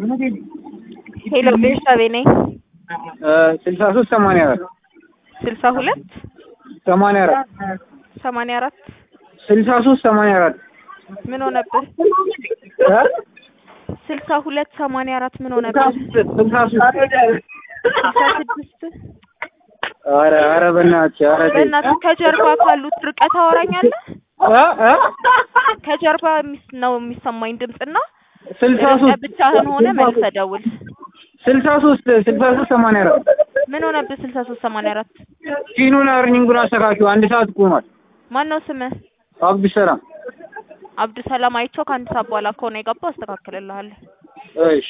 ሄሎ ቤርሳቤ ነኝ። 63 84 62 84 84 63 84 ምን ሆነብህ? 62 84 ምን ሆነብህ? 66 ኧረ በእናትህ ከጀርባ ካሉት ርቀት አወራኛለህ? ከጀርባ ነው የሚሰማኝ ድምጽና 63 ብቻህን ሆነ መልሰህ ደውል። 63 84 ምን ሆነብህ? 63 84 ፊኑን አርኒንጉን አስተካክለው 1 ሰዓት ቆሟል። ማን ነው ስምህ? አብዱሰላም አብዱሰላም አይቼው ከአንድ ሰዓት በኋላ ከሆነ የገባው አስተካክልልሃለሁ። እሺ